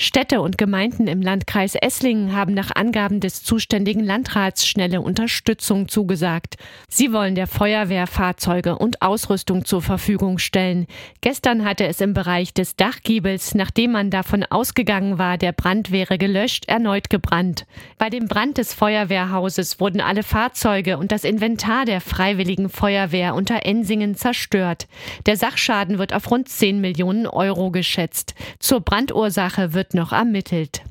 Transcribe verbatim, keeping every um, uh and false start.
Städte und Gemeinden im Landkreis Esslingen haben nach Angaben des zuständigen Landrats schnelle Unterstützung zugesagt. Sie wollen der Feuerwehr Fahrzeuge und Ausrüstung zur Verfügung stellen. Gestern hatte es im Bereich des Dachgiebels, nachdem man davon ausgegangen war, der Brand wäre gelöscht, erneut gebrannt. Bei dem Brand des Feuerwehrhauses wurden alle Fahrzeuge und das Inventar der Freiwilligen Feuerwehr unter Ensingen zerstört. Der Sachschaden wird auf rund zehn Millionen Euro geschätzt. Zur Brandursache wird noch ermittelt.